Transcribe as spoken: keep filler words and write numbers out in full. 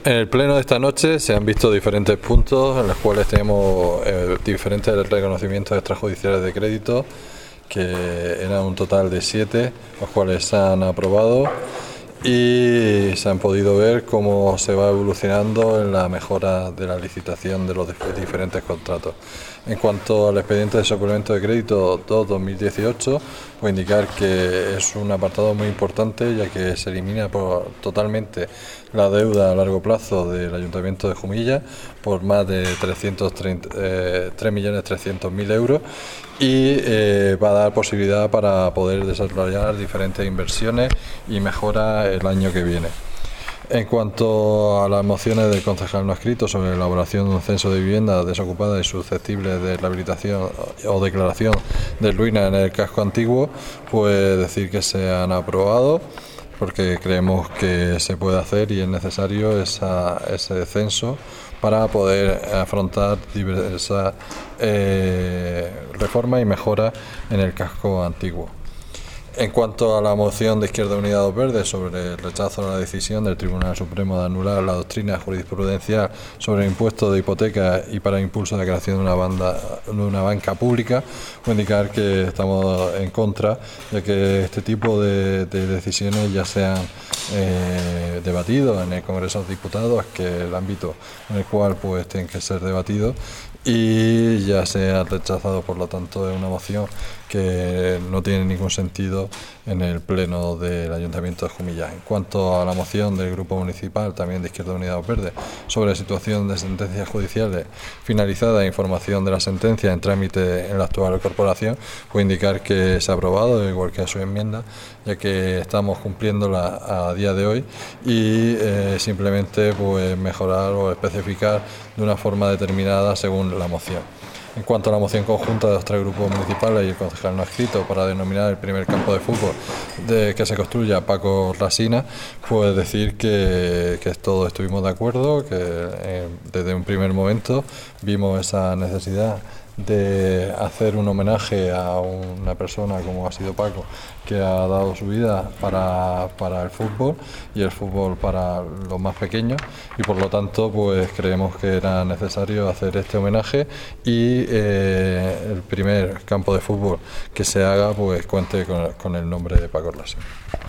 En el pleno de esta noche se han visto diferentes puntos en los cuales tenemos eh, diferentes reconocimientos extrajudiciales de crédito, que eran un total de siete, los cuales se han aprobado y se han podido ver cómo se va evolucionando en la mejora de la licitación de los diferentes contratos. En cuanto al expediente de suplemento de crédito dos barra dos mil dieciocho, puedo indicar que es un apartado muy importante, ya que se elimina por, totalmente la deuda a largo plazo del Ayuntamiento de Jumilla por más de tres millones trescientos mil euros y eh, va a dar posibilidad para poder desarrollar diferentes inversiones y mejoras el año que viene. En cuanto a las mociones del concejal no adscrito sobre la elaboración de un censo de viviendas desocupadas y susceptibles de rehabilitación o declaración de ruina en el casco antiguo, pues decir que se han aprobado, porque creemos que se puede hacer y es necesario esa, ese censo para poder afrontar diversas eh, reformas y mejoras en el casco antiguo. En cuanto a la moción de Izquierda Unida Dos Verdes sobre el rechazo a la decisión del Tribunal Supremo de anular la doctrina jurisprudencial sobre el impuesto de hipoteca y para impulso de la creación de una, banda, de una banca pública, voy a indicar que estamos en contra de que este tipo de, de decisiones ya sean eh, debatidos en el Congreso de los Diputados, que es el ámbito en el cual pues tienen que ser debatidos, y ya se ha rechazado, por lo tanto es una moción que no tiene ningún sentido en el pleno del Ayuntamiento de Jumilla. En cuanto a la moción del Grupo Municipal, también de Izquierda Unida Dos Verdes, sobre la situación de sentencias judiciales finalizadas e información de la sentencia en trámite en la actual corporación, puedo indicar que se ha aprobado, igual que a su enmienda, ya que estamos cumpliéndola a día de hoy y eh, simplemente pues mejorar o especificar de una forma determinada según la moción. En cuanto a la moción conjunta de los tres grupos municipales y el concejal no adscrito para denominar el primer campo de fútbol de que se construya Paco Rasina, pues decir que, que todos estuvimos de acuerdo, que eh, desde un primer momento vimos esa necesidad de hacer un homenaje a una persona como ha sido Paco, que ha dado su vida para, para el fútbol y el fútbol para los más pequeños, y por lo tanto pues creemos que era necesario hacer este homenaje y eh, el primer campo de fútbol que se haga pues cuente con, con el nombre de Paco Rasina.